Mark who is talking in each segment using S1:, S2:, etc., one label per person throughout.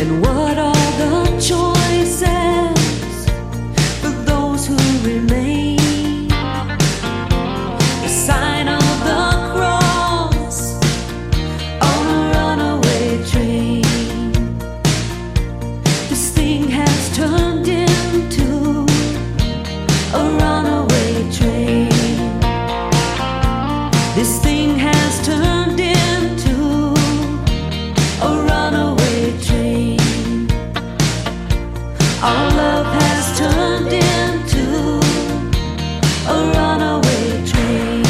S1: And what are the choices for those who remain? The sign of the cross on a runaway train. This thing has turned into a runaway train. This thing has turned into a runaway train. Our love has turned into a runaway train.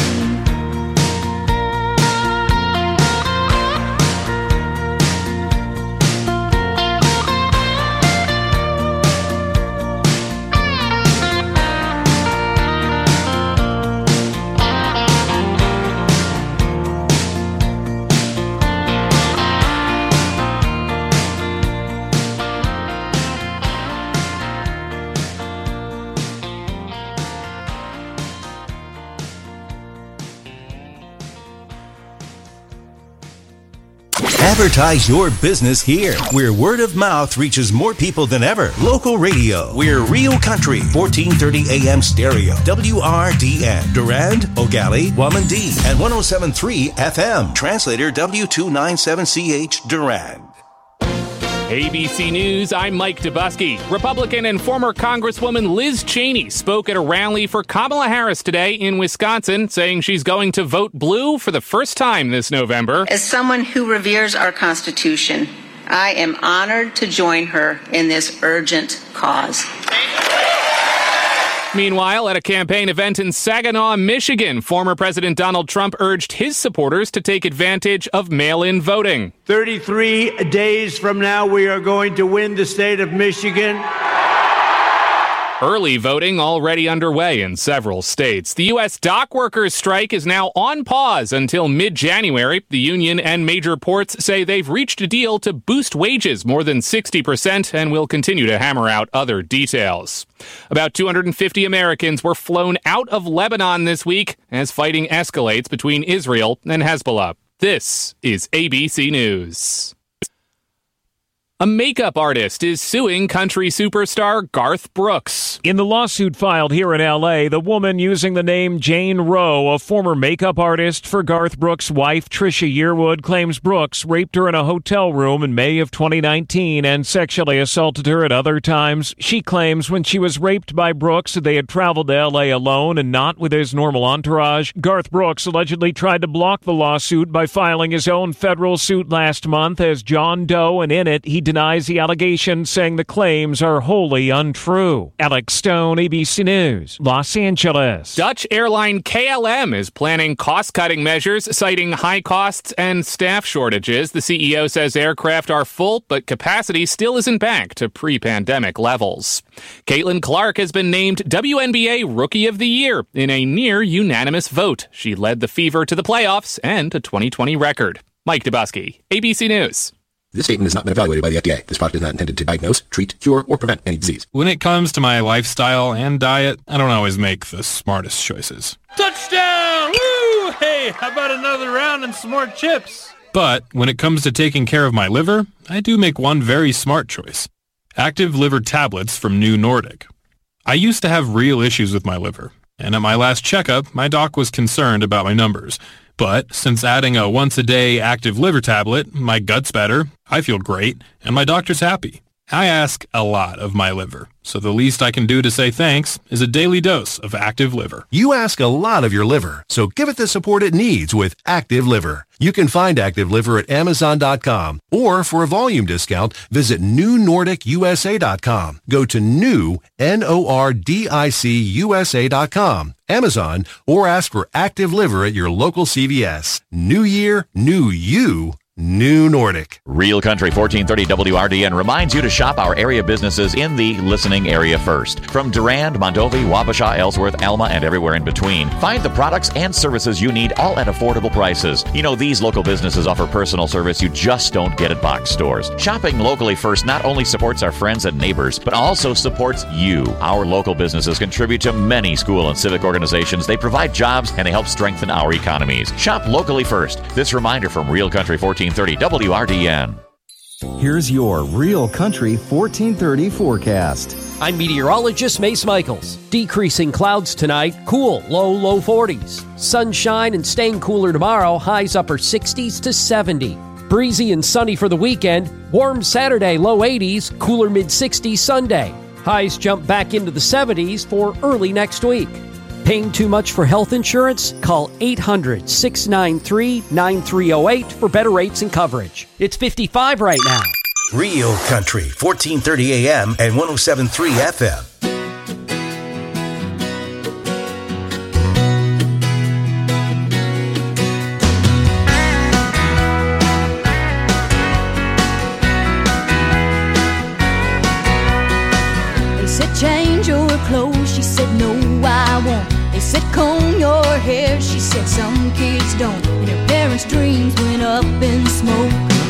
S2: Advertise your business here, where word of mouth reaches more people than ever. Local radio. We're Real Country, 1430 AM stereo. WRDN. Durand, Ogali, Wamandee, and 107.3 FM. Translator W297CH Durand.
S3: ABC News, I'm Mike Dubusky. Republican and former Congresswoman Liz Cheney spoke at a rally for Kamala Harris today in Wisconsin, saying she's going to vote blue for the first time this November.
S4: As someone who reveres our Constitution, I am honored to join her in this urgent cause.
S3: Meanwhile, at a campaign event in Saginaw, Michigan, former President Donald Trump urged his supporters to take advantage of mail-in voting.
S5: 33 days from now, we are going to win the state of Michigan.
S3: Early voting already underway in several states. The U.S. dock workers' strike is now on pause until mid-January. The union and major ports say they've reached a deal to boost wages more than 60% and will continue to hammer out other details. About 250 Americans were flown out of Lebanon this week as fighting escalates between Israel and Hezbollah. This is ABC News. A makeup artist is suing country superstar Garth Brooks.
S6: In the lawsuit filed here in L.A., the woman using the name Jane Rowe, a former makeup artist for Garth Brooks' wife, Trisha Yearwood, claims Brooks raped her in a hotel room in May of 2019 and sexually assaulted her at other times. She claims when she was raped by Brooks, they had traveled to L.A. alone and not with his normal entourage. Garth Brooks allegedly tried to block the lawsuit by filing his own federal suit last month as John Doe, and in it, he denies the allegations, saying the claims are wholly untrue. Alex Stone, ABC News, Los Angeles.
S3: Dutch airline KLM is planning cost-cutting measures, citing high costs and staff shortages. The CEO says aircraft are full, but capacity still isn't back to pre-pandemic levels. Caitlin Clark has been named WNBA Rookie of the Year in a near-unanimous vote. She led the Fever to the playoffs and a 2020 record. Mike Dubusky, ABC News.
S7: This statement has not been evaluated by the FDA. This product is not intended to diagnose, treat, cure, or prevent any disease.
S8: When it comes to my lifestyle and diet, I don't always make the smartest choices.
S9: Touchdown! Woo! Hey, how about another round and some more chips?
S8: But when it comes to taking care of my liver, I do make one very smart choice. Active Liver Tablets from New Nordic. I used to have real issues with my liver, and at my last checkup, my doc was concerned about my numbers. But since adding a once-a-day Active Liver tablet, my gut's better, I feel great, and my doctor's happy. I ask a lot of my liver, so the least I can do to say thanks is a daily dose of Active Liver.
S2: You ask a lot of your liver, so give it the support it needs with Active Liver. You can find Active Liver at Amazon.com, or for a volume discount, visit NewNordicUSA.com. Go to NordicUSA.com, Amazon, or ask for Active Liver at your local CVS. New year, new you. New Nordic.
S10: Real Country 1430 WRDN reminds you to shop our area businesses in the listening area first. From Durand, Mondovi, Wabasha, Ellsworth, Alma, and everywhere in between. Find the products and services you need, all at affordable prices. You know, these local businesses offer personal service you just don't get at box stores. Shopping locally first not only supports our friends and neighbors, but also supports you. Our local businesses contribute to many school and civic organizations. They provide jobs and they help strengthen our economies. Shop locally first. This reminder from Real Country 1430 WRDN.
S11: Here's your Real Country 1430 forecast.
S12: I'm meteorologist Mace Michaels. Decreasing clouds tonight, cool, low 40s. Sunshine and staying cooler tomorrow, highs upper 60s to 70. Breezy and sunny for the weekend, warm Saturday, low 80s, cooler mid-60s Sunday. Highs jump back into the 70s for early next week. Paying too much for health insurance? Call 800-693-9308 for better rates and coverage. It's 55 right now.
S2: Real Country, 1430 AM and 107.3 FM.
S1: They said change your clothes, she said no I won't. They said comb your hair, she said some kids don't. And her parents' dreams went up in smoke.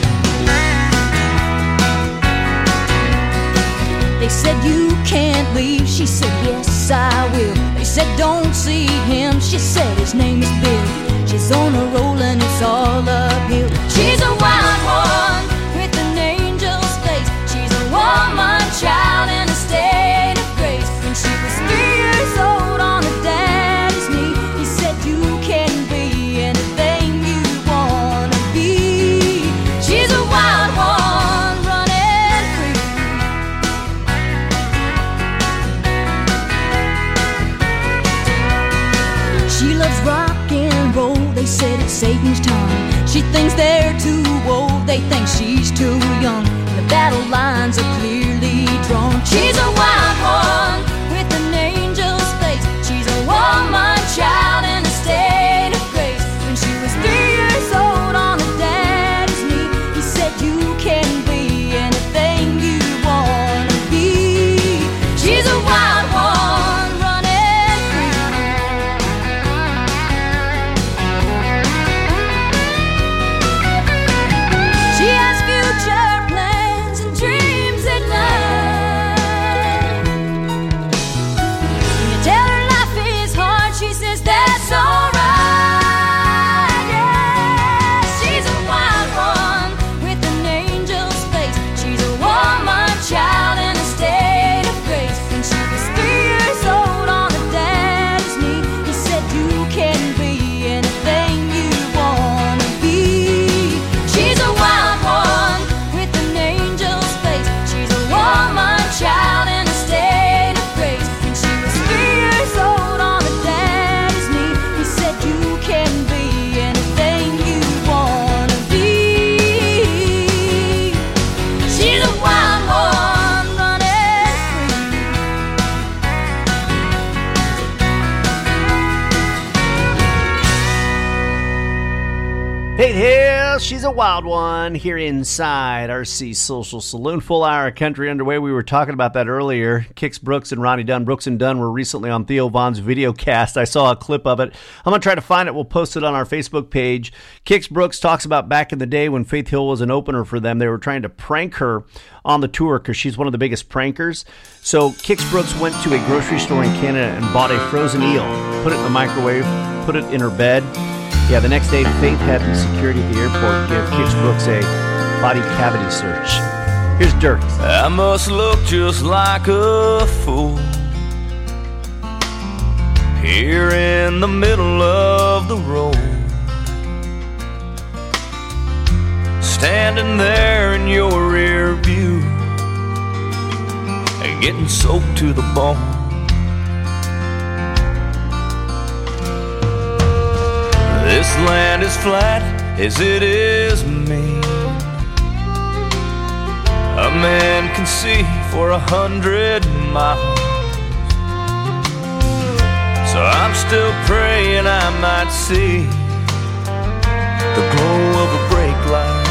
S1: They said you can't leave, she said yes I will. They said don't see him, she said his name is Bill. She's on a roll and it's all uphill. She's a wild one with an angel's face. She's a woman child in a state of grace. When she was 3 years old on her daddy's knee, he said you can be anything you wanna be. She's a wild one running free. She loves rock and roll, they said it's Satan's tongue. She thinks they're too old, they think she's too young. The battle lines are clearly drawn. She's a wild one with an angel's face. She's a woman child in a state of grace. When she was 3 years old on her daddy's knee, he said you can be anything you wanna be. She's a wild one running free. She has future plans and dreams at night. When you tell her life is hard, she says that's alright. Yeah, she's a wild one with an angel's face. She's a woman child in a state of grace. When she was 3 years old on her daddy's knee, he said you can be anything you wanna be. She's a wild one with an angel's face. She's a woman child in a state of grace. When she was 3 years old on her daddy's knee, he said you can be anything you wanna be. She's a wild one running free.
S13: Hey there, she's a wild one here inside RC Social Saloon. Full hour of country underway. We were talking about that earlier. Kix Brooks and Ronnie Dunn. Brooks and Dunn were recently on Theo Vaughn's video cast. I saw a clip of it. I'm going to try to find it. We'll post it on our Facebook page. Kix Brooks talks about back in the day when Faith Hill was an opener for them. They were trying to prank her on the tour because she's one of the biggest prankers. So Kix Brooks went to a grocery store in Canada and bought a frozen eel, put it in the microwave, put it in her bed. Yeah, the next day, Faith had the security at the airport give Kix Brooks a body cavity search. Here's Dirk.
S14: I must look just like a fool here in the middle of the road, standing there in your rear view and getting soaked to the bone. This land is flat as it is mean. A man can see for 100 miles. So I'm still praying I might see the glow of a brake light.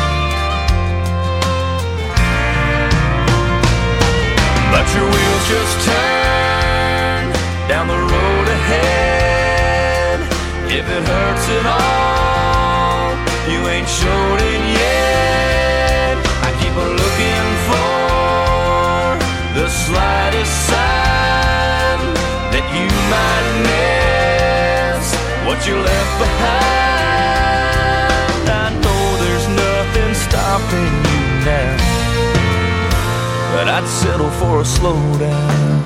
S14: But your wheels just turn down the road ahead. If it hurts at all, you ain't showed it yet. I keep looking for the slightest sign that you might miss what you left behind. I know there's nothing stopping you now, but I'd settle for a slow down.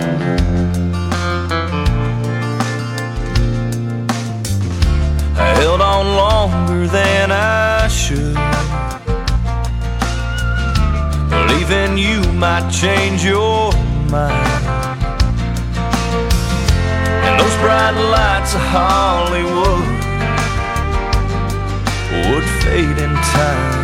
S14: I held on longer than I should, believing you might change your mind. And those bright lights of Hollywood would fade in time.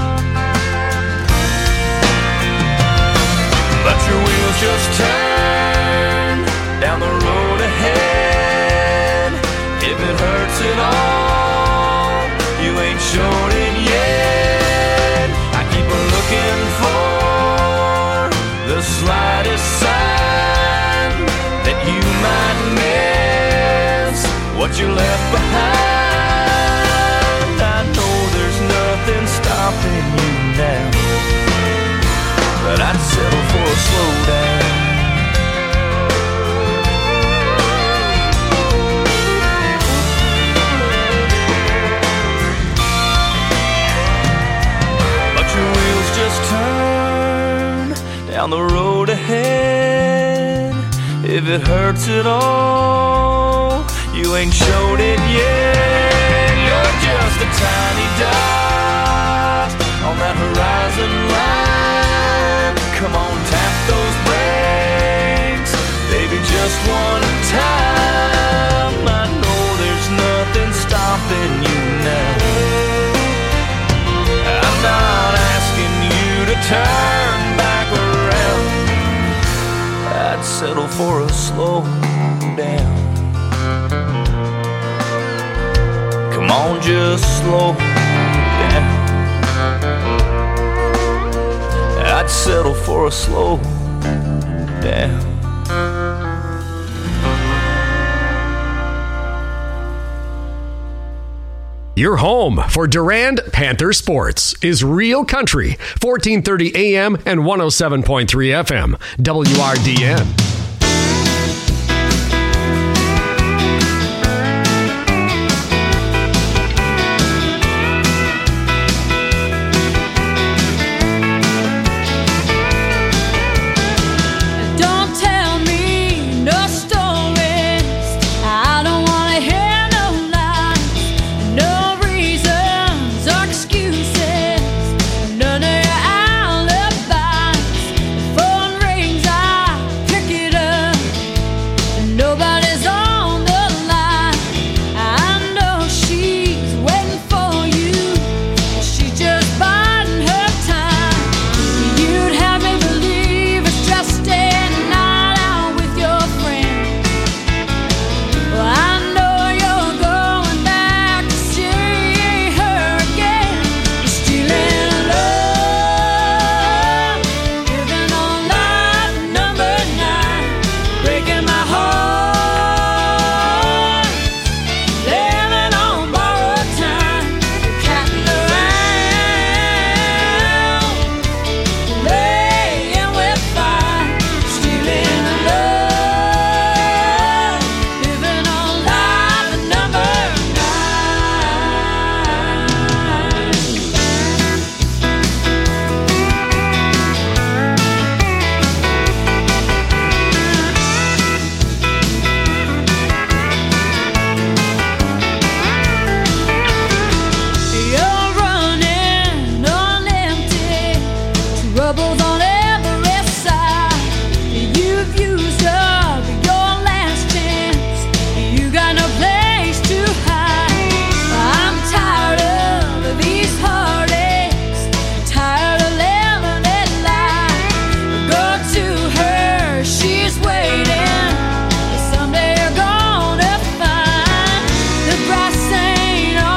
S14: But your wheels just turn down the road ahead. If it hurts at all, you ain't shown it yet. I keep looking for the slightest sign that you might miss what you left behind. I know there's nothing stopping you now, but I'd settle for a slow down. But your wheels just turn down the road ahead. If it hurts at all, you ain't showed it yet. You're just a tiny dot on that horizon line. Come on, tap those brakes, baby, just one time. I know there's nothing stopping you now. I'm not asking you to turn back around. I'd settle for a slow down. Come on, just slow down. I'd settle for a slow down.
S15: Your home for Durand Panther Sports is Real Country, 1430 AM and 107.3 FM, WRDN.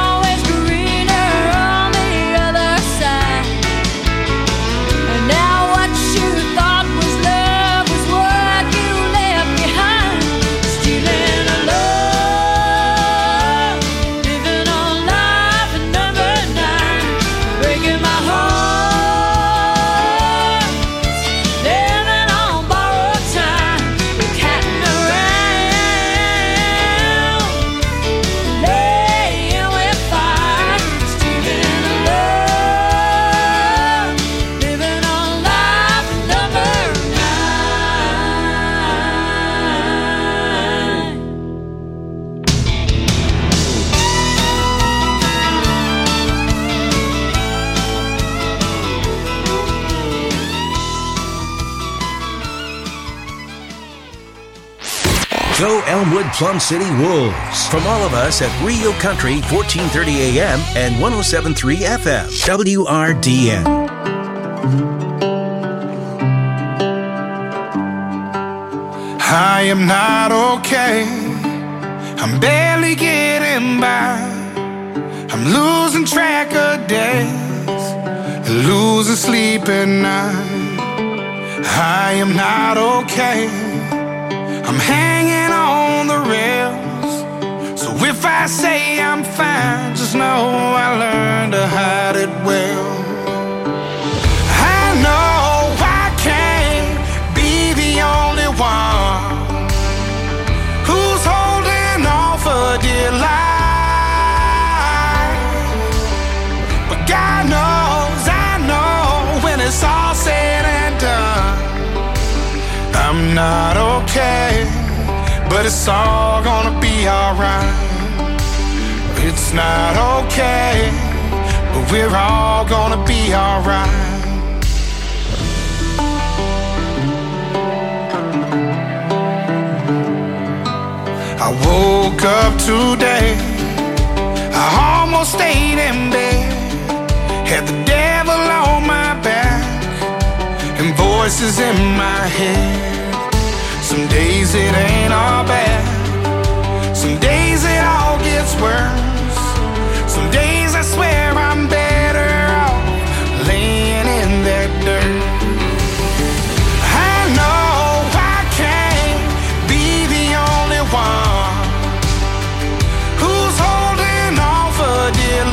S1: Now
S2: Go Elmwood Plum City Wolves. From all of us at Rio Country, 1430 AM and 107.3 FM. WRDN.
S16: I am not okay. I'm barely getting by. I'm losing track of days, losing sleep at night. I am not okay. I'm hanging on the rails. So if I say I'm fine, just know I learned to hide it well. I know I can't be the only one who's holding on for dear life. But God knows, I know, when it's all said and done, I'm not okay, but it's all gonna be alright. It's not okay, but we're all gonna be alright. I woke up today, I almost stayed in bed, had the devil on my back and voices in my head. Some days it ain't all bad, some days it all gets worse. Some days I swear I'm better off laying in that dirt. I know I can't be the only one who's holding on for dear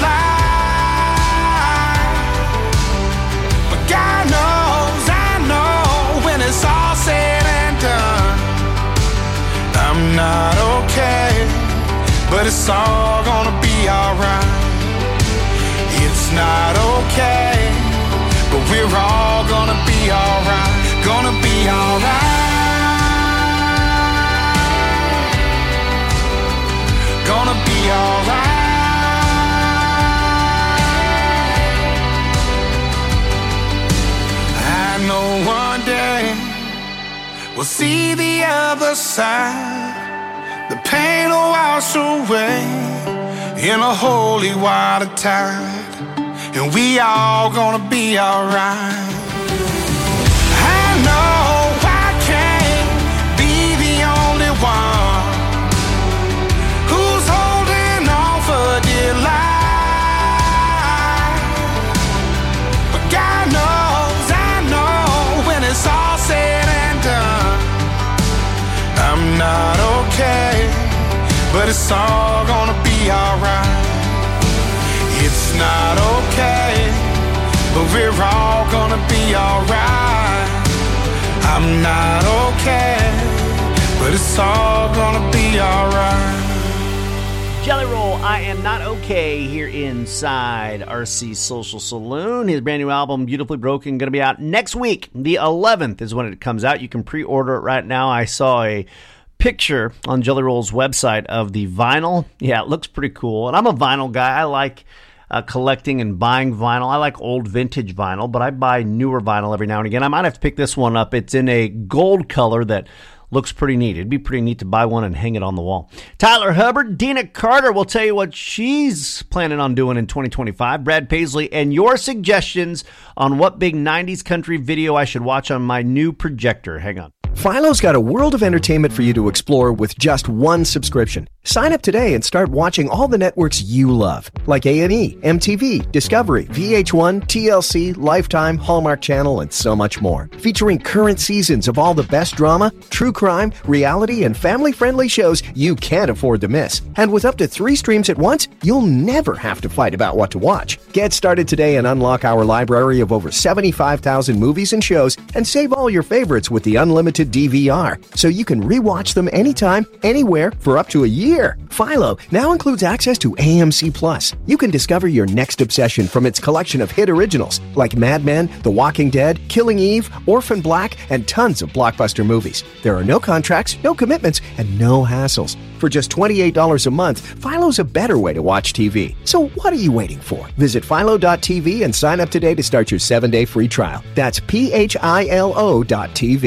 S16: life. But God knows, I know, when it's all said and done, I'm not okay, but it's all gonna be alright. It's not okay, but we're all gonna be alright. Gonna be alright. Gonna be alright. I know one day we'll see the other side. The pain will wash away in a holy water tide, and we all gonna be alright. I know I can't be the only one who's holding on for dear life. But God knows, I know, when it's all said and done, I'm not okay, but it's all gonna be alright. It's not okay, but we're all gonna be alright. I'm not okay, but it's all gonna be alright.
S13: Jelly Roll, I Am Not Okay, here inside RC Social Saloon. His brand new album, Beautifully Broken, going to be out next week. The 11th is when it comes out. You can pre-order it right now. I saw a picture on Jelly Roll's website of the vinyl. Yeah, it looks pretty cool. And I'm a vinyl guy. I like collecting and buying vinyl. I like old vintage vinyl, but I buy newer vinyl every now and again. I might have to pick this one up. It's in a gold color that looks pretty neat. It'd be pretty neat to buy one and hang it on the wall. Tyler Hubbard, Dina Carter will tell you what she's planning on doing in 2025. Brad Paisley, and your suggestions on what big 90s country video I should watch on my new projector. Hang on.
S11: Philo's got a world of entertainment for you to explore with just one subscription. Sign up today and start watching all the networks you love, like A&E, MTV, Discovery, VH1, TLC, Lifetime, Hallmark Channel, and so much more. Featuring current seasons of all the best drama, true crime, reality, and family-friendly shows you can't afford to miss. And with up to 3 streams at once, you'll never have to fight about what to watch. Get started today and unlock our library of over 75,000 movies and shows, and save all your favorites with the unlimited DVR, so you can rewatch them anytime, anywhere, for up to a year. Philo now includes access to AMC Plus. You can discover your next obsession from its collection of hit originals like Mad Men, The Walking Dead, Killing Eve, Orphan Black, and tons of blockbuster movies. There are no contracts, no commitments, and no hassles. For just $28 a month, Philo's a better way to watch TV. So what are you waiting for? Visit Philo.tv and sign up today to start your 7-day free trial. That's PHILO.tv.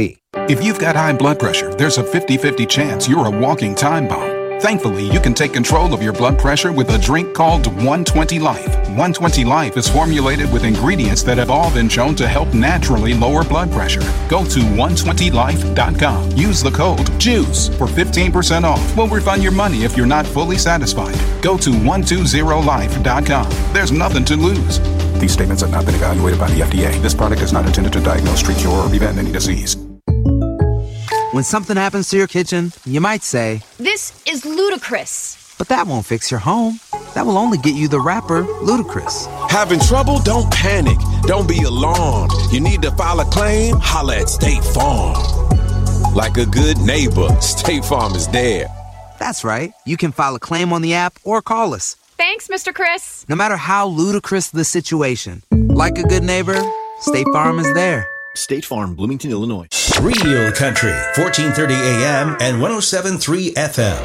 S17: If you've got high blood pressure, there's a 50-50 chance you're a walking time bomb. Thankfully, you can take control of your blood pressure with a drink called 120 Life. 120 Life is formulated with ingredients that have all been shown to help naturally lower blood pressure. Go to 120life.com. Use the code JUICE for 15% off. We'll refund your money if you're not fully satisfied. Go to 120life.com. There's nothing to lose. These statements have not been evaluated by the FDA. This product is not intended to diagnose, treat, cure, or prevent any disease.
S18: When something happens to your kitchen, you might say,
S19: "This is ludicrous."
S18: But that won't fix your home. That will only get you the rapper, Ludacris.
S20: Having trouble? Don't panic. Don't be alarmed. You need to file a claim? Holla at State Farm. Like a good neighbor, State Farm is there.
S18: That's right. You can file a claim on the app or call us.
S19: Thanks, Mr. Chris.
S18: No matter how ludicrous the situation, like a good neighbor, State Farm is there.
S7: State Farm, Bloomington, Illinois.
S2: Real Country, 1430 AM and 107.3 FM.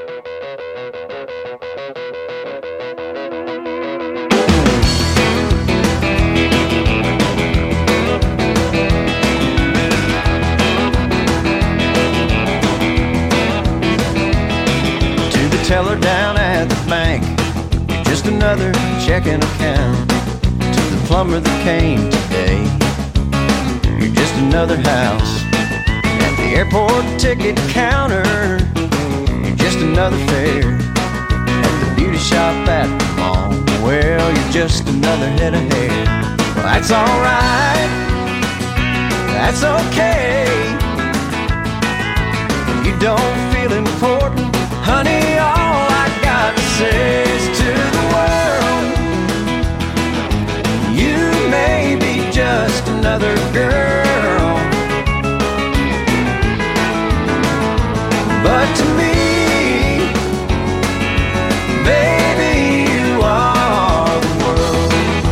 S14: To the teller down at the bank, you're just another checking account. To the plumber that came today, you're just another house. At the airport ticket counter, you're just another fare. At the beauty shop at the mall, well, you're just another head of hair. Well, that's alright, that's okay. If you don't feel important, honey, all I got to say is to the world, you may be just another girl, but to me, baby, you are the world.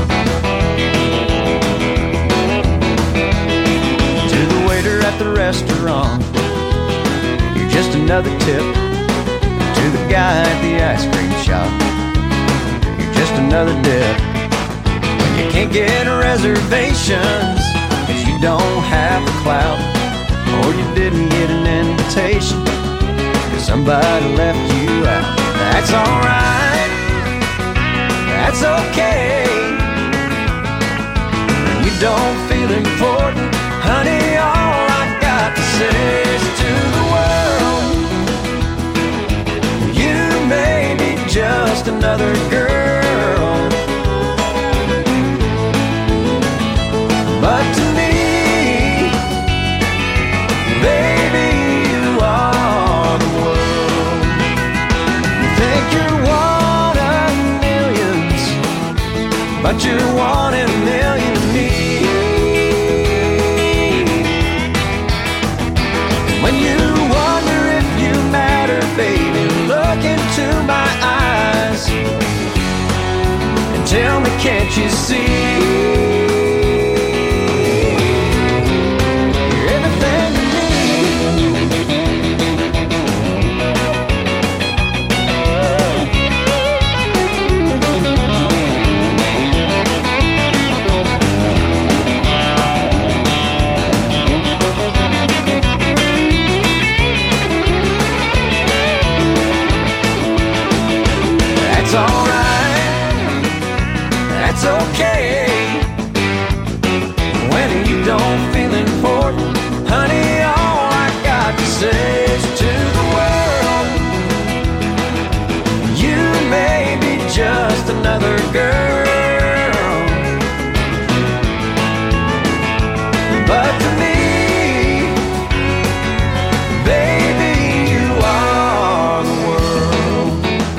S14: To the waiter at the restaurant, you're just another tip. To the guy at the ice cream shop, you're just another dip. You can't get reservations if you don't have the clout, or you didn't get an invitation because somebody left you out. That's alright, that's okay. When you don't feel important, honey, all I got to say is to the world, you may be just another girl, but to me, baby, you are the world. You think you're one of millions, but you're one in a million to me. When you wonder if you matter, baby, look into my eyes and tell me, can't you see? That's okay. When you don't feel important, honey, all I got to say is to the world, you may be just another girl, but to me, baby, you are the world.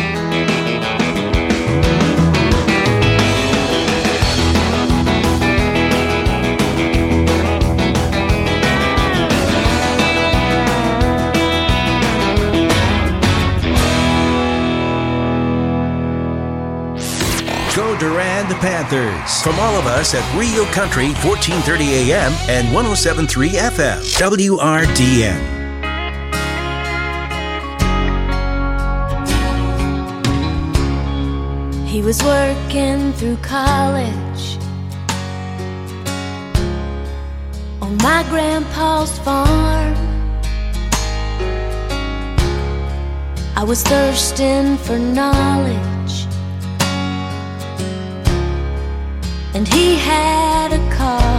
S2: Go Durand Panthers. From all of us at Real Country, 1430 AM and 107.3 FM. WRDN.
S1: He was working through college, on my grandpa's farm. I was thirsting for knowledge, and he had a car.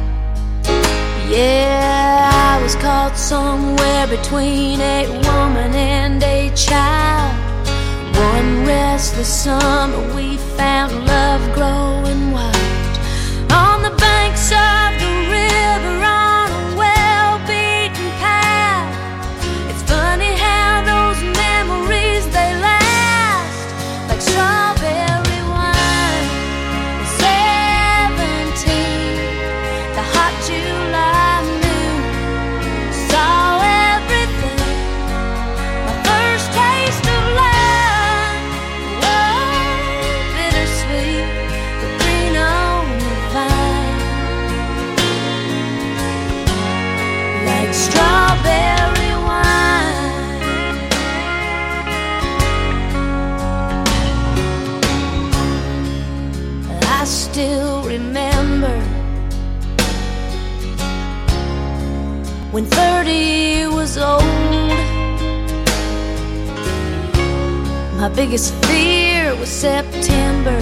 S1: Yeah, I was caught somewhere between a woman and a child. One restless summer we found love growing wild on the banks of the river on a well-beaten path. It's funny how those memories, they last like strawberry wine. 17, the hot July moon saw everything. My first taste of love, whoa, bittersweet, but green on the vine, like strawberry wine. I still remember when 30 was old. My biggest fear was September,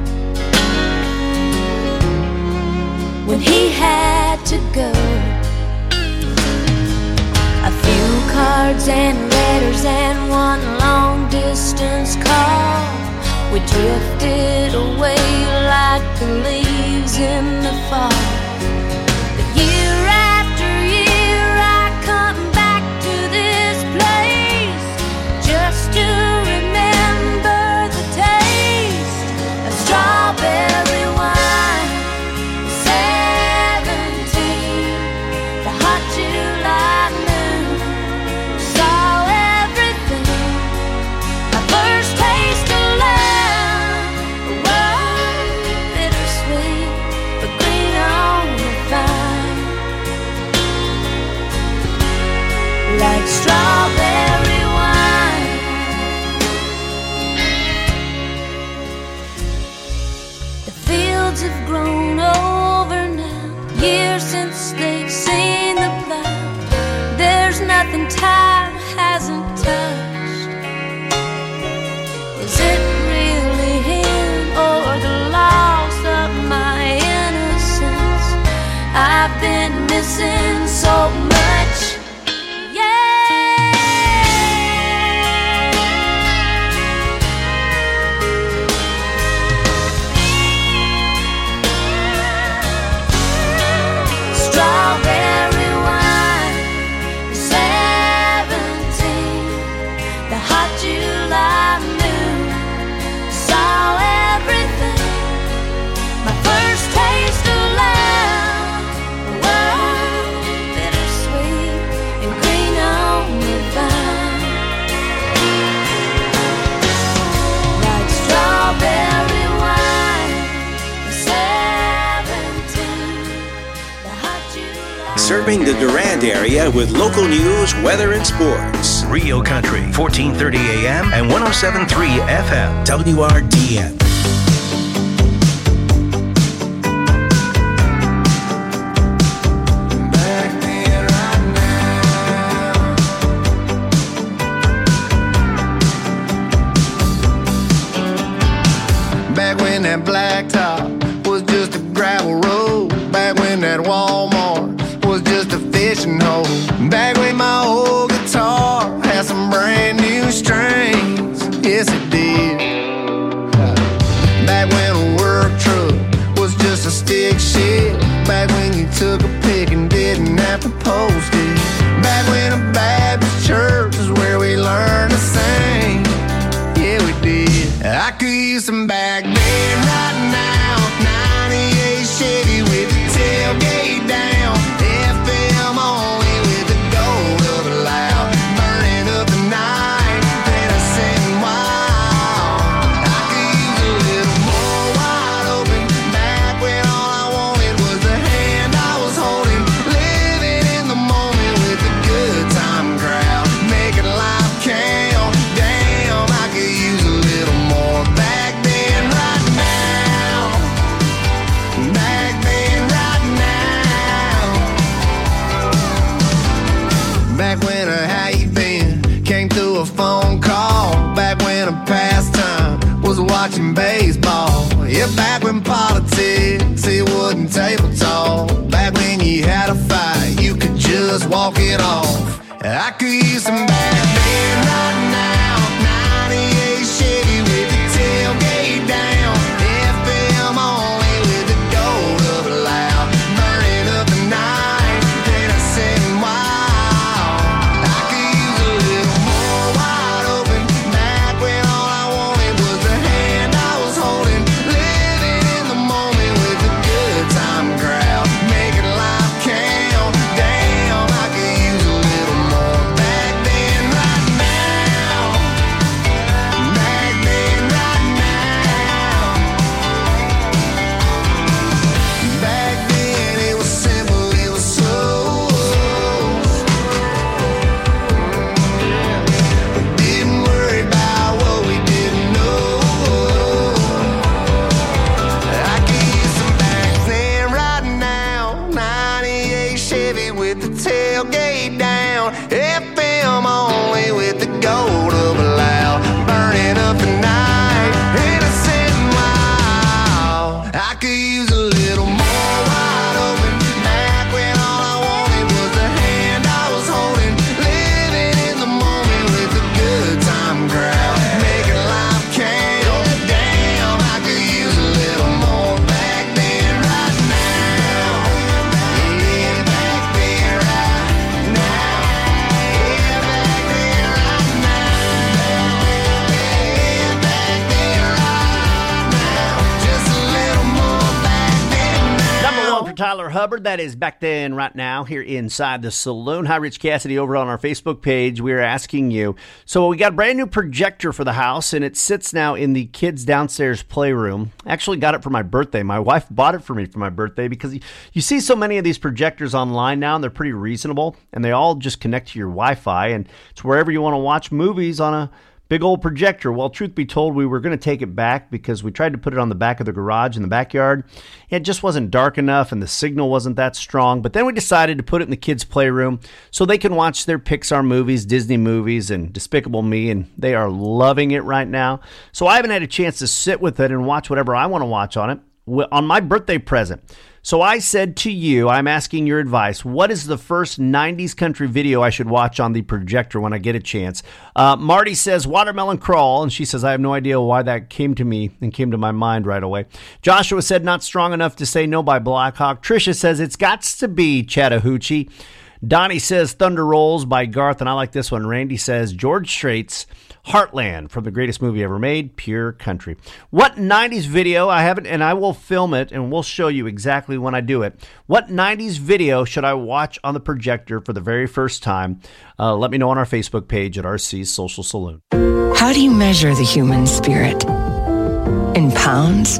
S1: when he had to go. A few cards and letters and one long distance call. We drifted away like the leaves in the fall. But year after year I come back to this place just to remember the taste of strawberry wine. 17, the hot July moon saw everything. My first taste of love, whoa, bittersweet, but green on the vine, like strawberry wine. The fields have grown over now, years since they've seen the plow. There's nothing time hasn't touched. Is it really him or the loss of my innocence? I've been missing so much. Strawberry wine, 17, the hot July moon saw everything. My first taste of love, whoa, bittersweet and green on the vine, like strawberry wine, 17, the hot July.
S2: Serving the Durand area with local news, weather, and sports. Rio Country, 1430 AM and 107.3 FM. WRDN.
S21: Back when that blacktop was just a gravel road. Back when that Walmart was just a fishing hole. Back when my old guitar had some brand new strings. Yes, it did. Back when a work truck was just a stick shift. Back when you took a pic and didn't have to post it. Back when a Baptist church was where we learned to sing. Yeah, we did. I could use some back then right now. 98 Chevy with the tailgate down. FM only with the gold of a loud. Burning up the night, Tennessee wild. I could use a little more wide open. Back when all I wanted was the hand I was holding. Living in the moment. watching baseball. Yeah, back when politics, it wasn't table talk. Back when you had a fight, you could just walk it off. I could use some back then right now. 98 Chevy with the tailgate down. FM only with the gold up loud. Burning up the night, then I said wow. I could use a little more wide open. Back when all I wanted was the hand I was holding. Living in the moment with the good time crowd. Making life count. Damn, I could use a little more back then right now. Back then right now. Back then it was simple, it was slow. Didn't worry about what we didn't know. I could use some back then right now. 98 Chevy with the tailgate down. FM only with the gold up loud. Burning up the night. Innocent and wild. I could use a little more wide open. Back when all I wanted was the hand I was holding. Living in the moment with the good time crowd. Making life count. Damn, I could use a little more back then right now. Yeah, back then right now. Yeah, back then right now. Yeah, back then right now. Just a little more back then now.
S13: Number one for Tyler Hubbard. That is Back Then Right Now here inside the saloon. Hi, Rich Cassidy over on our Facebook page. We're asking you. So we got a brand new projector for the house, and it sits now in the kids' downstairs playroom. Actually got it for my birthday. My wife bought it for me for my birthday because you see so many of these projectors online now, and they're pretty reasonable, and they all just connect to your Wi-Fi, and it's wherever you want to watch movies on a big old projector. Well, truth be told, we were going to take it back because we tried to put it on the back of the garage in the backyard. It just wasn't dark enough and the signal wasn't that strong. But then we decided to put it in the kids' playroom so they can watch their Pixar movies, Disney movies, and Despicable Me, and they are loving it right now. So I haven't had a chance to sit with it and watch whatever I want to watch on it on my birthday present. So I said to you, I'm asking your advice. What is the first 90s country video I should watch on the projector when I get a chance? Marty says Watermelon Crawl, and she says, I have no idea why that came to me and came to my mind right away. Joshua said Not Strong Enough to Say No by Blackhawk. Trisha says It's Gots to Be Chattahoochee. Donnie says Thunder Rolls by Garth, and I like this one. Randy says George Strait's Heartland from the greatest movie ever made, Pure Country. What 90s video, I haven't, and I will film it, and we'll show you exactly when I do it. What 90s video should I watch on the projector for the very first time? Let me know on our Facebook page at RC's Social Saloon.
S4: How do you measure the human spirit? In pounds?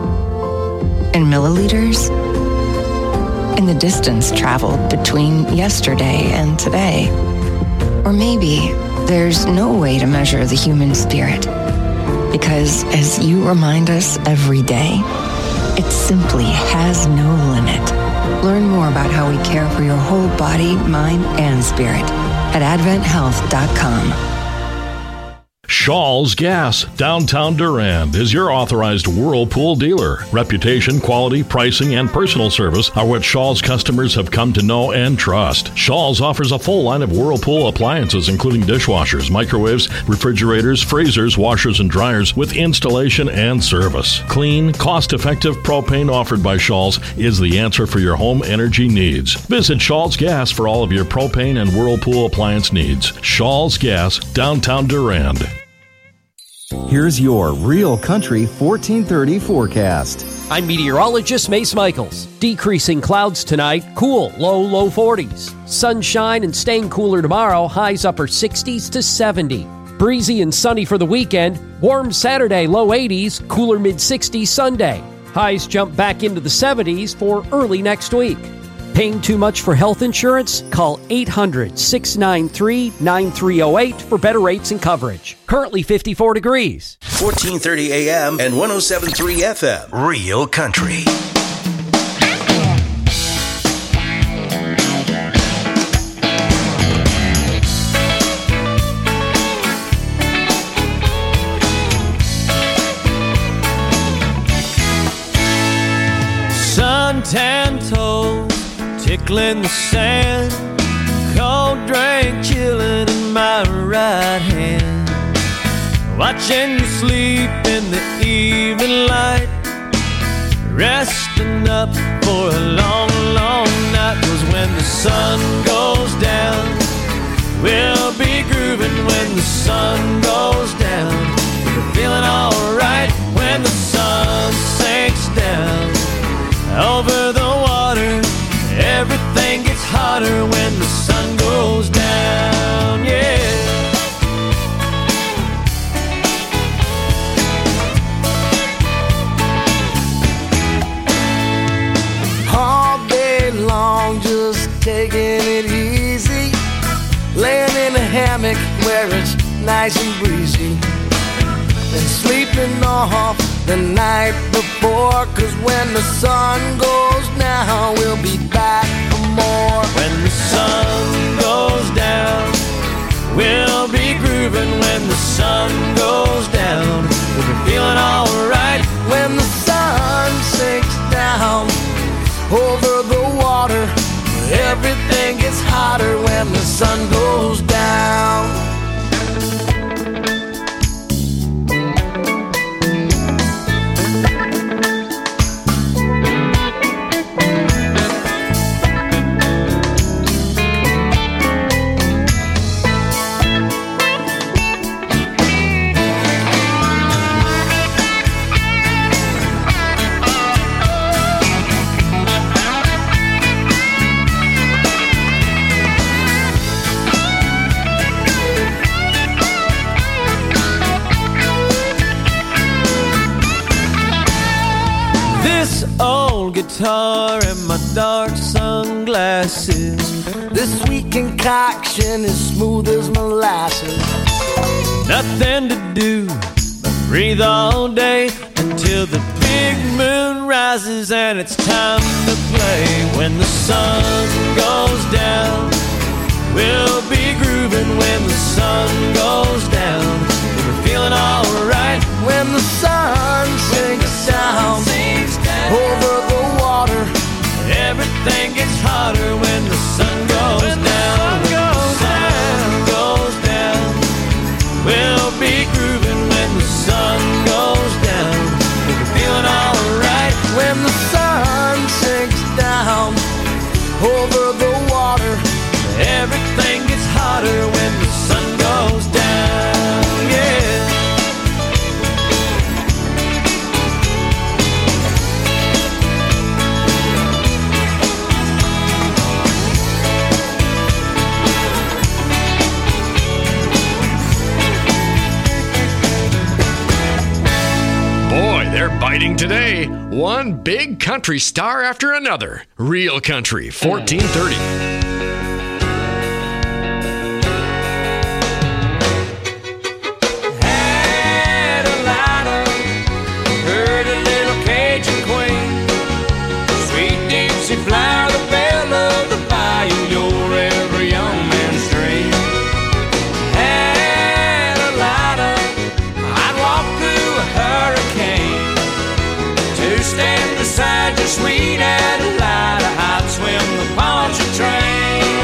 S4: In milliliters? In the distance traveled between yesterday and today? Or maybe there's no way to measure the human spirit, because as you remind us every day, it simply has no limit. Learn more about how we care for your whole body, mind, and spirit at AdventHealth.com.
S22: Shaw's Gas, downtown Durand, is your authorized Whirlpool dealer. Reputation, quality, pricing, and personal service are what Shaw's customers have come to know and trust. Shaw's offers a full line of Whirlpool appliances, including dishwashers, microwaves, refrigerators, freezers, washers, and dryers, with installation and service. Clean, cost-effective propane offered by Shaw's is the answer for your home energy needs. Visit Shaw's Gas for all of your propane and Whirlpool appliance needs. Shaw's Gas, downtown Durand.
S23: Here's your Real Country 1430 forecast.
S12: I'm meteorologist Mace Michaels. Decreasing clouds tonight, cool, low 40s. Sunshine and staying cooler tomorrow, highs upper 60s to 70. Breezy and sunny for the weekend, warm Saturday, low 80s, cooler mid-60s Sunday. Highs jump back into the 70s for early next week. Paying too much for health insurance? Call 800-693-9308 for better rates and coverage. Currently 54 degrees.
S2: 1430 AM and 107.3 FM. Real Country.
S14: sprinkling the sand, cold drink chilling in my right hand, watching you sleep in the evening light, resting up for a long, long night. 'Cause when the sun goes down, we'll be grooving. When the sun goes down, we're feeling alright. When the sun sinks down over the water, everything gets hotter when the sun goes down, yeah.
S21: All day long, just taking it easy, laying in a hammock where it's nice and breezy, and sleeping off the night before. 'Cause when the sun goes down, we'll be back for more.
S14: When the sun goes down, we'll be grooving. When the sun goes down, we'll be feeling alright.
S21: When the sun sinks down over the water, everything gets hotter when the sun goes down.
S14: Guitar and my dark sunglasses,
S21: this sweet concoction is smooth as molasses.
S14: Nothing to do but breathe all day until the big moon rises and it's time to play. When the sun goes down, we'll be grooving. When the sun goes down, we're feeling alright.
S21: When the sun sinks down over the water,
S14: everything gets hotter when the sun goes down. When the sun goes down, we'll be grooving. When the sun goes down, we'll be feeling alright.
S21: When the sun sinks down over the water,
S14: everything gets hotter when the sun goes down, yeah.
S15: They're biting today. One big country star after another. Real Country, 1430.
S14: Had a lighter, heard a little Cajun queen, sweet Dixie flower, the belle of the bayou, your every young man's dream. Had a lighter, I'd walk through a hurricane to stand beside your sweet Adelina. I'd swim the Pontchartrain.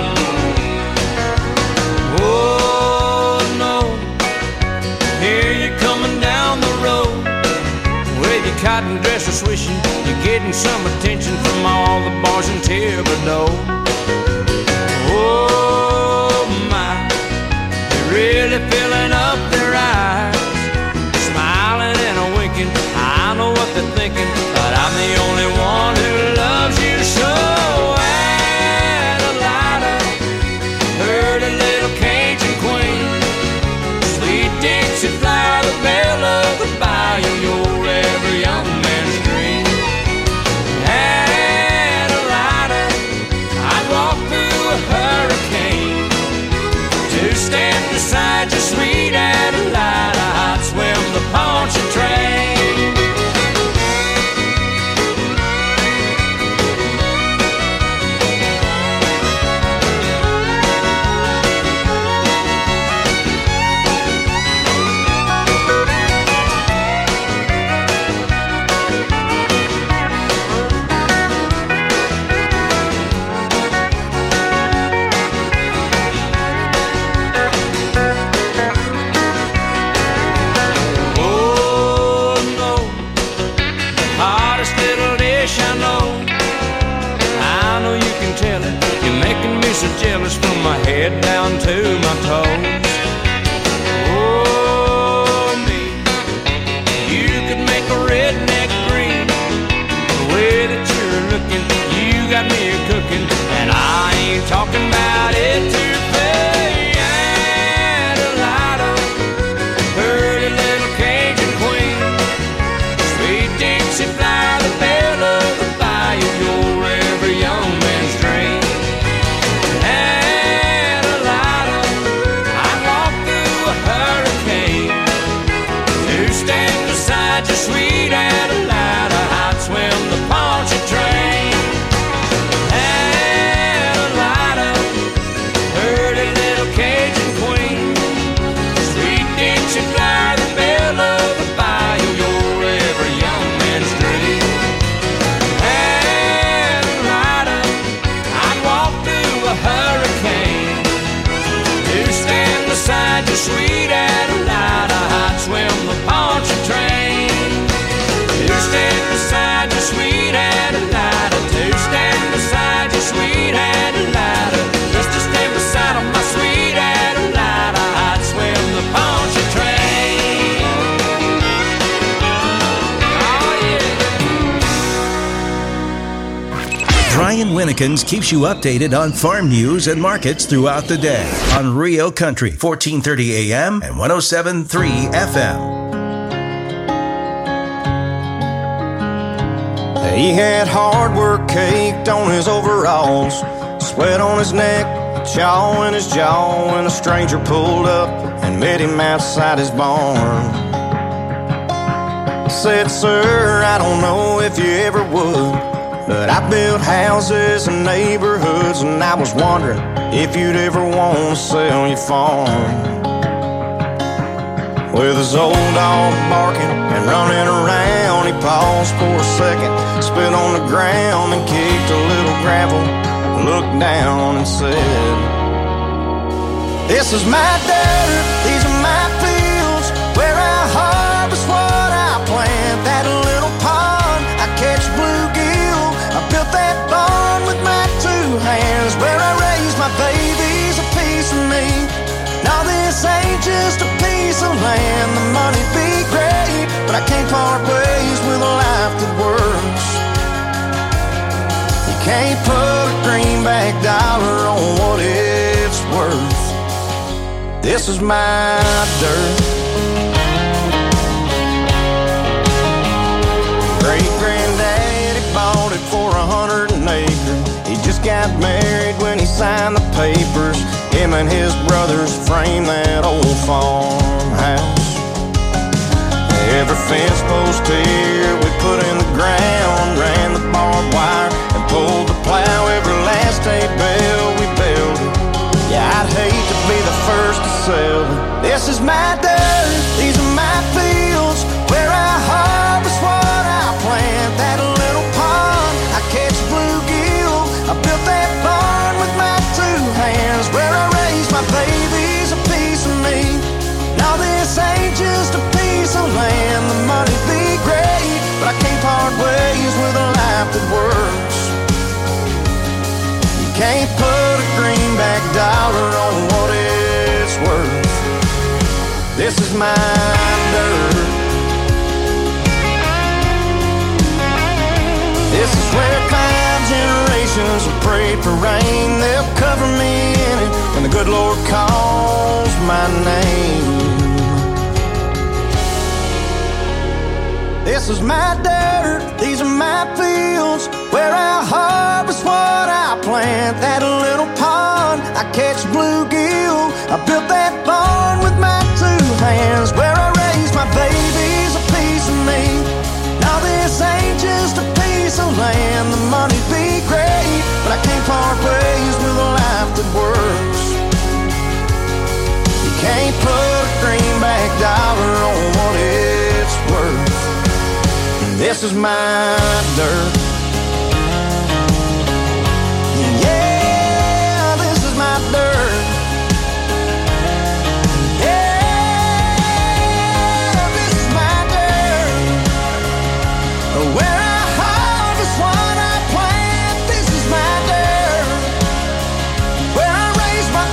S14: Oh no, here you're coming down the road with your cotton dresser swishing. You're getting some attention from all the boys in Thibodeau. Oh my, they're really filling up their eyes, smiling and a winking. I know what they're thinking, but I'm the only one who loves you so. Adelina, heard a little Cajun queen, sweet Dixie flower, the belle of the bayou, your every young man's dream. Adelina, I my head down to my toes. Oh, me, you could make a redneck green. The way that you're looking, you got me cooking, and I ain't talking about it too pay. Adelida, pretty little Cajun queen, sweet Dixie flower, the belle of the bayou, your every young man's dream. Adelida, I'd walk through a hurricane to stand beside you, sweet Adelida. I'd swim the Pontchartrain. Adelida, pretty little Cajun queen, sweet Dixie flower, the belle of the bayou, your every young man's dream. Adelida, I'd walk through a hurricane to stand beside you, sweet Adelida. I'd swim the Pontchartrain to stand beside you, sweet Adelida. To stand beside you, sweet Adelida. Just to stand beside my sweet Adelida. I'd swim the Pontchartrain. Oh yeah.
S2: Brian Winnekins keeps you updated on farm news and markets throughout the day on Rio Country, 1430 AM and 107.3 FM.
S21: He had hard work caked on his overalls, sweat on his neck, chaw in his jaw, when a stranger pulled up and met him outside his barn. Said, "Sir, I don't know if you ever would, but I built houses and neighborhoods, and I was wondering if you'd ever want to sell your farm." With his old dog barking and running around, he paused for a second, spit on the ground and kicked a little gravel, looked down and said, "This is my dirt, these are my fields, where I harvest what I plant. That little pond, I catch bluegill, I built that barn with my two hands, where I raise my babies, a piece of me. Now this ain't just a piece of land, the money'd be great, but I can't part ways with a life that works. You can't put a greenback dollar on what it's worth. This is my dirt." Great-granddaddy bought it for 100 an acre. He just got married when he signed the papers. Him and his brothers framed that old farmhouse. Every fence post here we put in the ground, ran the barbed wire and pulled the plow. Every last hay bale we built it. Yeah, I'd hate to be the first to sell it. This is my dirt, these are my fields, where I harvest what I plant. That little pond, I catch bluegill, I built that barn with my two hands, where I raise my babies, a piece of me. Now this ain't just a piece of land, the money'd be great, but I can't part ways with a life that works. You can't put a greenback dollar on what it's worth. This is my dirt. This is where 5 generations have prayed for rain. They'll cover me in it when the good Lord calls my name. This is my dirt, these are my fields, where I harvest what I plant. That little pond, I catch bluegill, I built that barn with my two hands, where I raise my babies, a piece of me. Now this ain't just a piece of land, the money'd be great, but I can't part ways with a life that works. You can't put a greenback dollar on what it's worth. This is my dirt. Yeah, this is my dirt. Yeah, this is my dirt. Where I harvest what I plant. This is my dirt. Where I raise my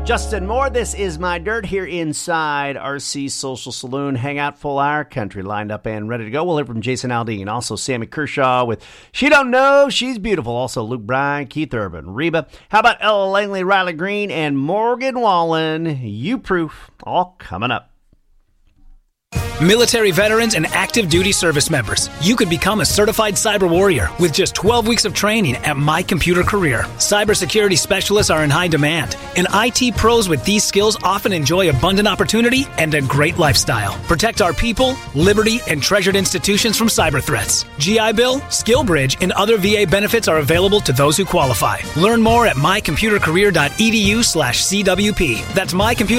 S13: Justin Moore, this is My Dirt here inside RC Social Saloon. Hangout full hour, country lined up and ready to go. We'll hear from Jason Aldean. Also, Sammy Kershaw with She Don't Know, She's Beautiful. Also, Luke Bryan, Keith Urban, Reba. How about Ella Langley, Riley Green, and Morgan Wallen? You Proof. All coming up.
S3: Military veterans and active duty service members, you could become a certified cyber warrior with just 12 weeks of training at My Computer Career. Cybersecurity specialists are in high demand, and IT pros with these skills often enjoy abundant opportunity and a great lifestyle. Protect our people, liberty, and treasured institutions from cyber threats. GI Bill, SkillBridge, and other VA benefits are available to those who qualify. Learn more at mycomputercareer.edu/CWP. That's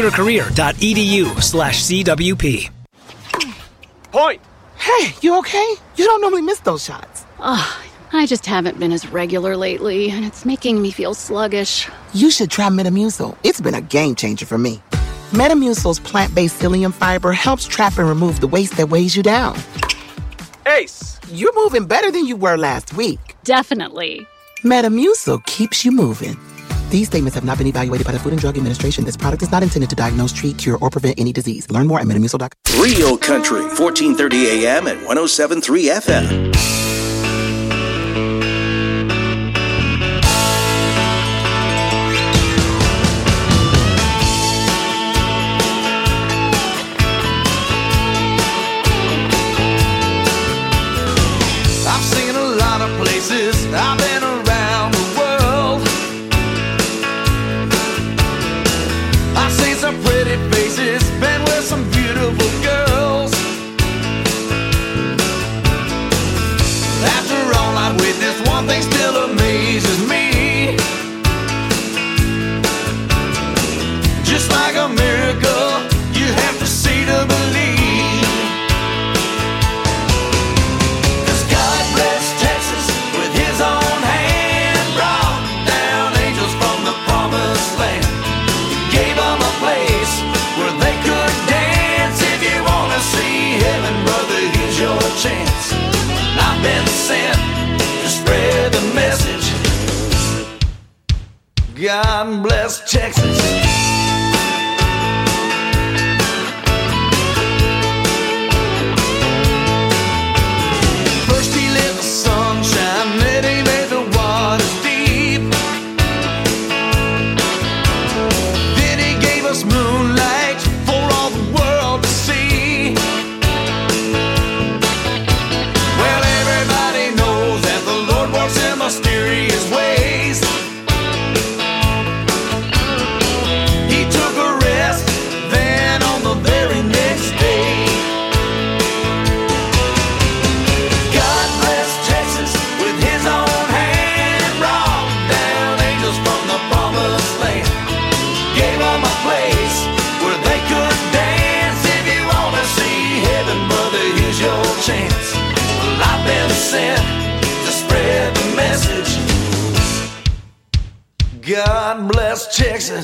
S3: mycomputercareer.edu/CWP.
S5: Point! Hey, you okay? You don't normally miss those shots.
S6: I just haven't been as regular lately, and it's making me feel sluggish.
S5: You should try Metamucil. It's been a game changer for me. Metamucil's plant-based psyllium fiber helps trap and remove the waste that weighs you down. Ace! You're moving better than you were last week.
S6: Definitely.
S5: Metamucil keeps you moving. These statements have not been evaluated by the Food and Drug Administration. This product is not intended to diagnose, treat, cure, or prevent any disease. Learn more at Metamucil.com.
S2: Real Country, 1430 AM and 107.3 FM.
S14: I've seen a lot of places. I've been around the world. I've seen some pretty faces, been with some beautiful girls. After all I've witnessed, one thing still amazes me. Just like a miracle, you have to see to believe. Chance. I've been sent to spread the message. God bless Texas. First he let the sun shine, then he made the waters deep. Then he gave us moonlight for all the world to see. Mysterious ways. He took a rest, then on the very next day. God bless Texas with his own hand, brought down angels from the promised land. Gave them a place where they could dance. If you want to see heaven, brother, here's your chance. Well, I've been sent to spread the message. God bless Texas.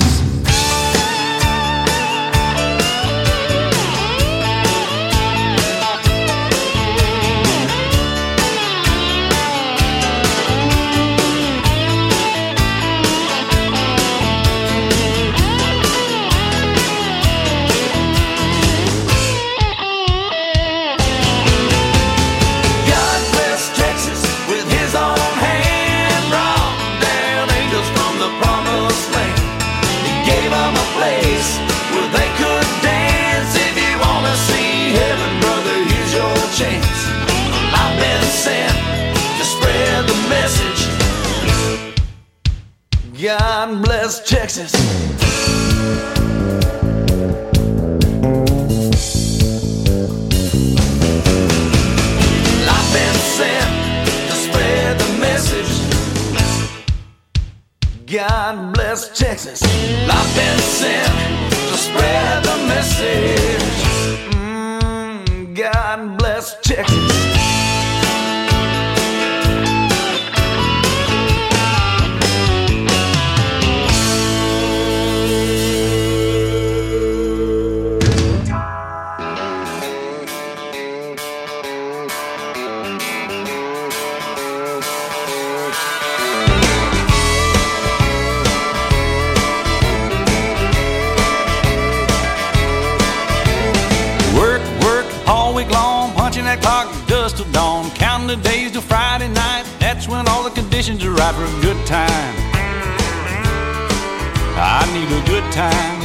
S14: God bless Texas. I've been sent to spread the message. God bless Texas. I've been sent to spread the message. God bless Texas.
S8: o'clock, dust till dawn, counting the days till Friday night. That's when all the conditions are right for a good time. I need a good time.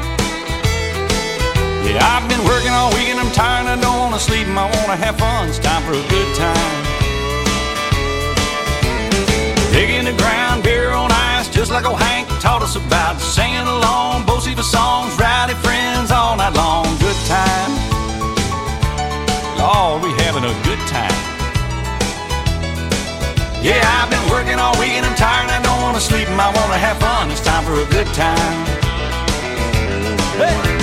S8: Yeah, I've been working all week and I'm tired, I don't want to sleep and I want to have fun. It's time for a good time. Digging the ground, beer on ice, just like old Hank taught us about. Singing along, Bo-Siva songs, rowdy friends all night long. Good time. Lord, we having a good time. Yeah, I've been working all week and I'm tired and I don't want to sleep and I want to have fun. It's time for a good time. Hey!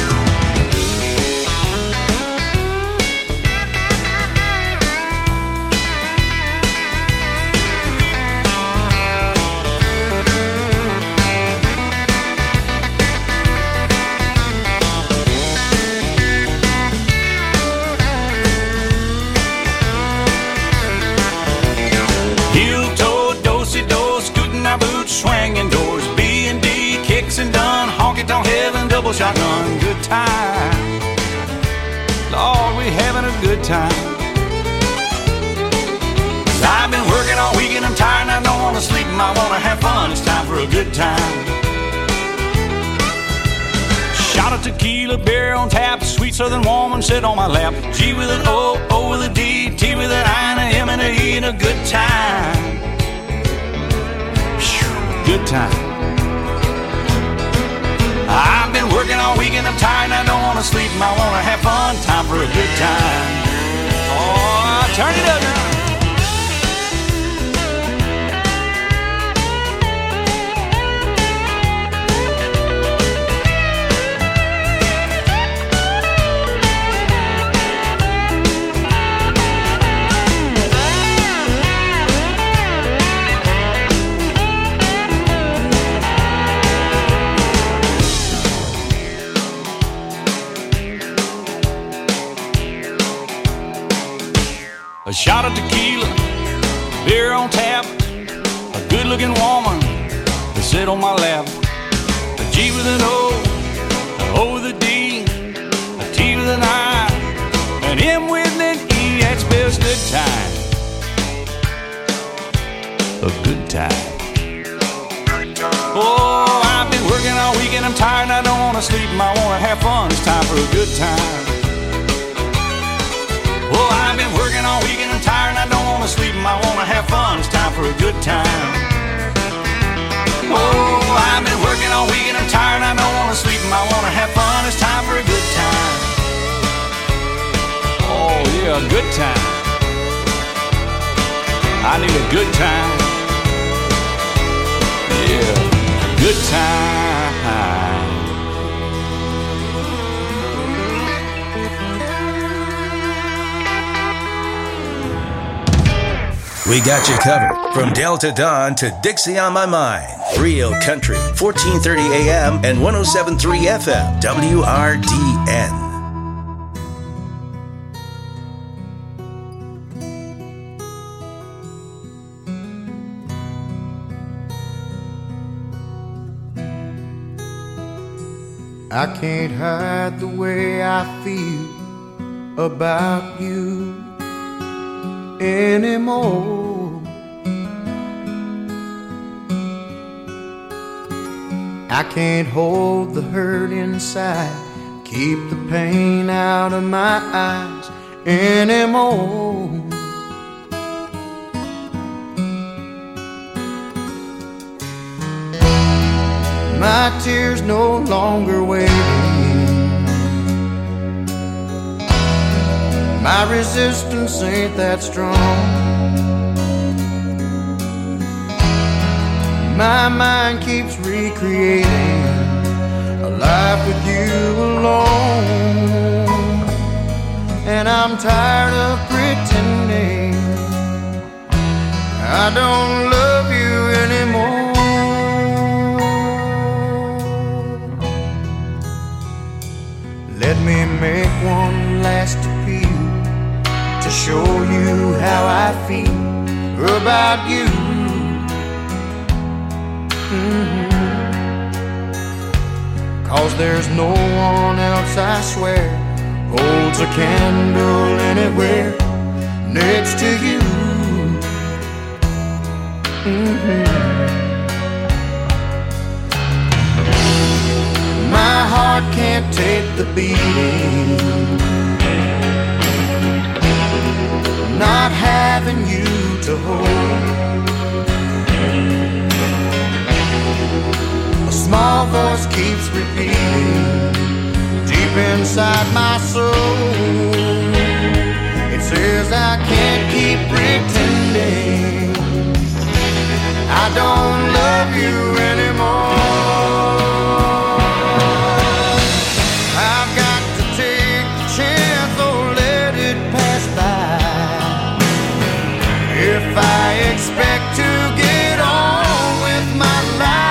S8: Swinging doors, B&D, kicks and done, honky-tonk heaven, double shotgun, good time. Lord, we having a good time. 'Cause I've been working all week and I'm tired and I don't want to sleep and I want to have fun. It's time for a good time. Shot of tequila, beer on tap, sweet southern woman sit on my lap. G with an O, O with a D, T with an I and a M and a E, and a good time. Good time. I've been working all week and I'm tired and I don't want to sleep and I want to have fun. Time for a good time. Oh, turn it up now. A shot of tequila, beer on tap, a good-looking woman to sit on my lap. A G with an O, an O with a D, a T with an I, an M with an E. That spells good time. A good time. Oh, I've been working all week and I'm tired and I don't want to sleep and I want to have fun. It's time for a good time. Oh, I've been working all week and I'm tired and I don't want to sleep and I want to have fun. It's time for a good time. Oh, I've been working all week and I'm tired and I don't want to sleep and I want to have fun. It's time for a good time. Oh, yeah, a good time. I need a good time. Yeah, good time.
S2: We got you covered from Delta Dawn to Dixie on My Mind. Real Country, 1430 AM and 107.3 FM, WRDN.
S21: I can't hide the way I feel about you anymore. I can't hold the hurt inside, keep the pain out of my eyes anymore. My tears no longer waiting. My resistance ain't that strong. My mind keeps recreating a life with you alone. And I'm tired of pretending I don't love you anymore. Let me make one last appeal to show you how I feel about you. Cause there's no one else, I swear, holds a candle anywhere not having you to hold. A small voice keeps repeating deep inside my soul. It says I can't keep pretending I don't love you anymore. I've got to take the chance or let it pass by. If I expect to get on with my life,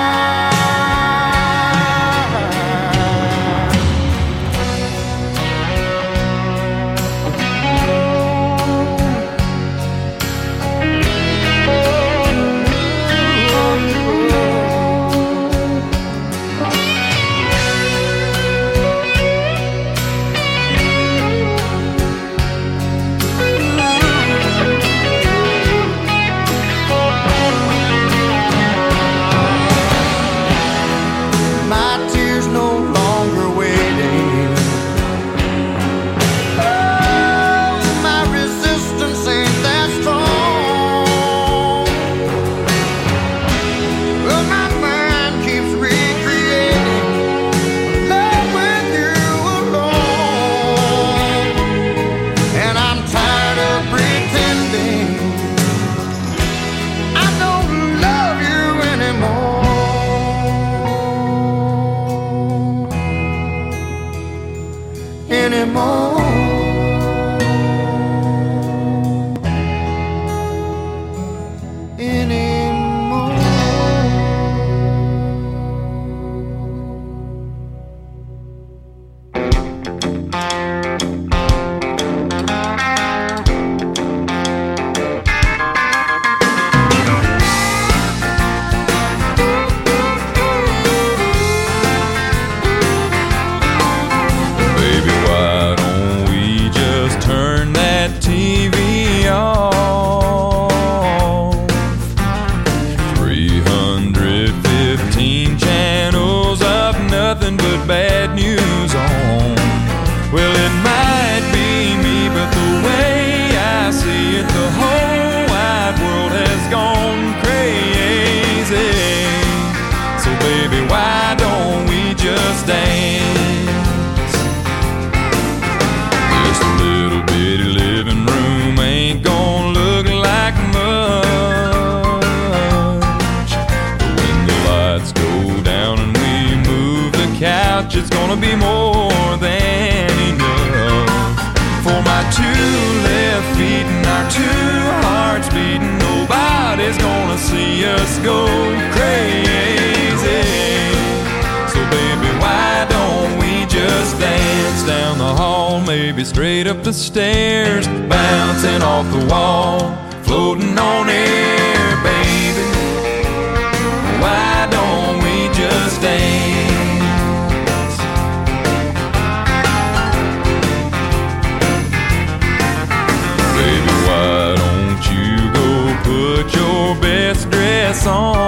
S14: it's gonna be more than enough for my two left feet and our two hearts beating. Nobody's gonna see us go crazy. So baby, why don't we just dance down the hall, maybe straight up the stairs, bouncing off the wall, floating on air, baby. Why don't we just dance? Baby, why don't you go put your best dress on?